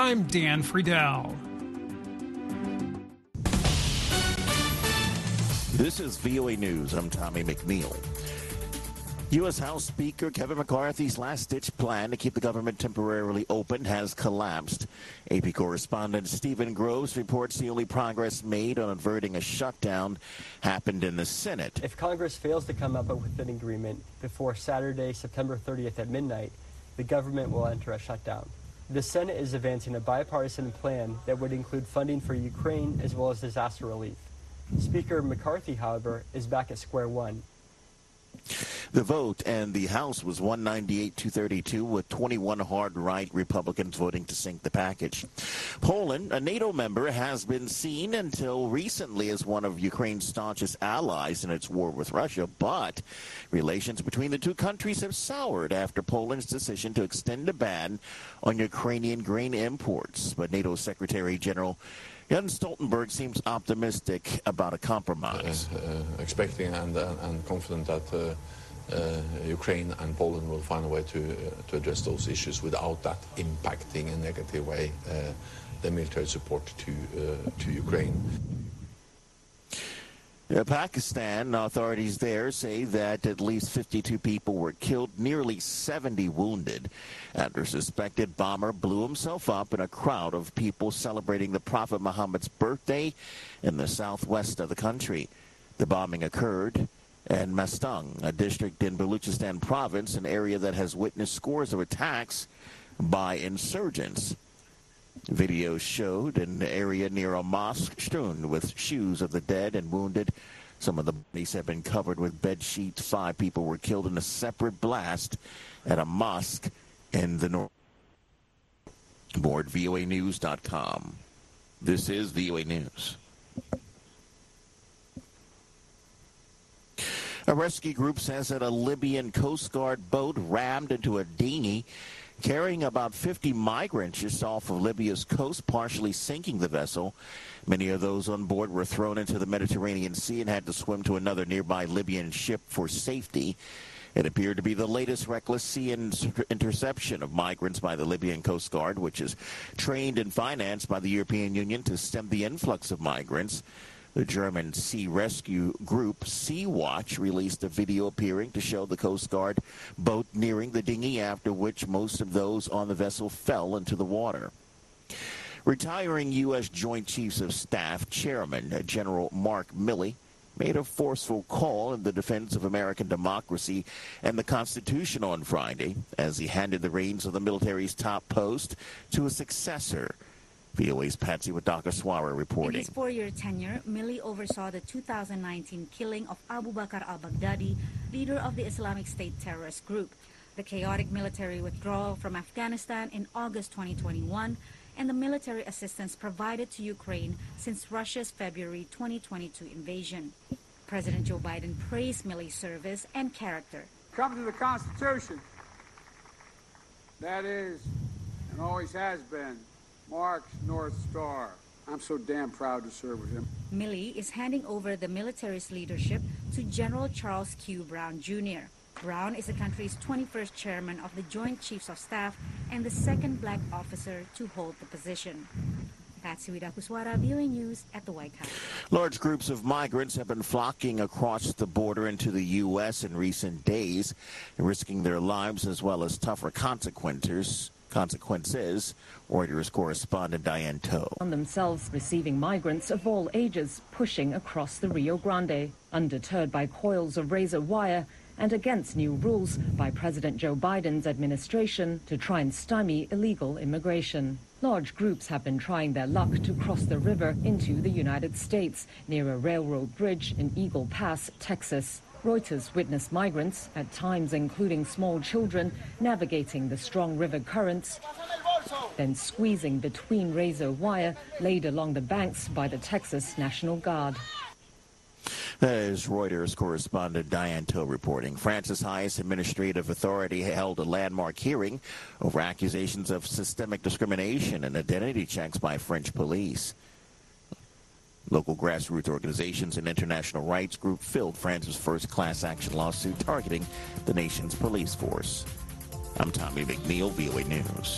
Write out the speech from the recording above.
I'm Dan Friedel. This is VOA News. I'm Tommy McNeil. U.S. House Speaker Kevin McCarthy's last-ditch plan to keep the government temporarily open has collapsed. AP correspondent Stephen Groves reports the only progress made on averting a shutdown happened in the Senate. If Congress fails to come up with an agreement before Saturday, September 30th at midnight, the government will enter a shutdown. The Senate is advancing a bipartisan plan that would include funding for Ukraine as well as disaster relief. Speaker McCarthy, however, is back at square one. The vote in the House was 198-232, with 21 hard-right Republicans voting to sink the package. Poland, a NATO member, has been seen until recently as one of Ukraine's staunchest allies in its war with Russia, but relations between the two countries have soured after Poland's decision to extend a ban on Ukrainian grain imports. But NATO Secretary General Jens Stoltenberg seems optimistic about a compromise. Expecting and confident that Ukraine and Poland will find a way to address those issues without that impacting in a negative way the military support to Ukraine. Pakistan authorities there say that at least 52 people were killed, nearly 70 wounded, after a suspected bomber blew himself up in a crowd of people celebrating the Prophet Muhammad's birthday in the southwest of the country. The bombing occurred in Mastung, a district in Baluchistan province, an area that has witnessed scores of attacks by insurgents. Videos showed an area near a mosque strewn with shoes of the dead and wounded. Some of the bodies have been covered with bed sheets. 5 people were killed in a separate blast at a mosque in the north. Board voanews.com. This is VOA News. A rescue group says that a Libyan Coast Guard boat rammed into a dinghy carrying about 50 migrants just off of Libya's coast, partially sinking the vessel. Many of those on board were thrown into the Mediterranean Sea and had to swim to another nearby Libyan ship for safety. It appeared to be the latest reckless sea interception of migrants by the Libyan Coast Guard, which is trained and financed by the European Union to stem the influx of migrants. The German sea rescue group Sea-Watch released a video appearing to show the Coast Guard boat nearing the dinghy, after which most of those on the vessel fell into the water. Retiring U.S. Joint Chiefs of Staff Chairman General Mark Milley made a forceful call in the defense of American democracy and the Constitution on Friday as he handed the reins of the military's top post to a successor. VOA's Patsy Wadakaswara reporting. In his 4-year tenure, Milley oversaw the 2019 killing of Abu Bakr al-Baghdadi, leader of the Islamic State terrorist group, the chaotic military withdrawal from Afghanistan in August 2021, and the military assistance provided to Ukraine since Russia's February 2022 invasion. President Joe Biden praised Milley's service and character. Come to the Constitution. That is, and always has been, Mark's North Star. I'm so damn proud to serve with him. Milley is handing over the military's leadership to General Charles Q. Brown, Jr. Brown is the country's 21st chairman of the Joint Chiefs of Staff and the second black officer to hold the position. Patsy Wadakaswara, VOA News at the White House. Large groups of migrants have been flocking across the border into the U.S. in recent days, risking their lives as well as tougher consequences. Reuters correspondent Diane Toe. On themselves receiving migrants of all ages pushing across the Rio Grande, undeterred by coils of razor wire and against new rules by President Joe Biden's administration to try and stymie illegal immigration. Large groups have been trying their luck to cross the river into the United States near a railroad bridge in Eagle Pass, Texas. Reuters witnessed migrants, at times including small children, navigating the strong river currents, then squeezing between razor wire laid along the banks by the Texas National Guard. That is Reuters correspondent Diane Toe reporting. France's highest administrative authority held a landmark hearing over accusations of systemic discrimination and identity checks by French police. Local grassroots organizations and international rights group filed France's first class action lawsuit targeting the nation's police force. I'm Tommy McNeil, VOA News.